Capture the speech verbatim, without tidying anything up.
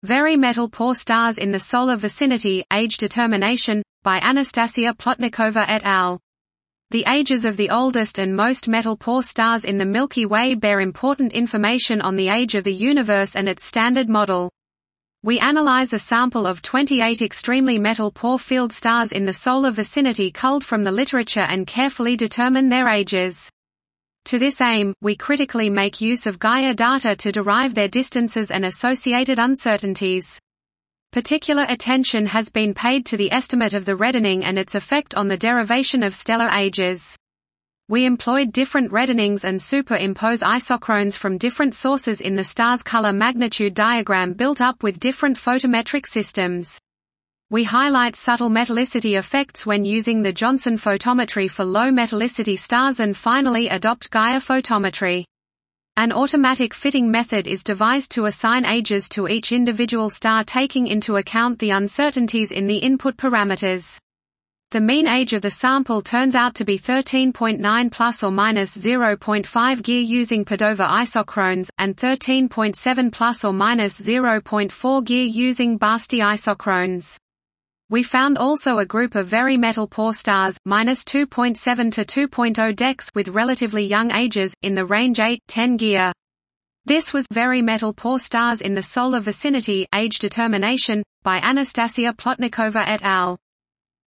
Very metal-poor stars in the solar vicinity, age determination, by Anastasia Plotnikova et al. The ages of the oldest and most metal-poor stars in the Milky Way bear important information on the age of the universe and its Standard Model. We analyze a sample of twenty-eight extremely metal-poor field stars in the solar vicinity culled from the literature and carefully determine their ages. To this aim, we critically make use of Gaia data to derive their distances and associated uncertainties. Particular attention has been paid to the estimate of the reddening and its effect on the derivation of stellar ages. We employed different reddenings and superimpose isochrones from different sources in the star's color magnitude diagram built up with different photometric systems. We highlight subtle metallicity effects when using the Johnson photometry for low metallicity stars and finally adopt Gaia photometry. An automatic fitting method is devised to assign ages to each individual star taking into account the uncertainties in the input parameters. The mean age of the sample turns out to be thirteen point nine plus or minus zero point five G using Padova isochrones, and thirteen point seven plus or minus zero point four G using Basti isochrones. We found also a group of very metal-poor stars, minus two point seven to two point zero dex with relatively young ages, in the range eight to ten G. This was Very Metal-Poor Stars in the Solar Vicinity, Age Determination, by Anastasia Plotnikova et al.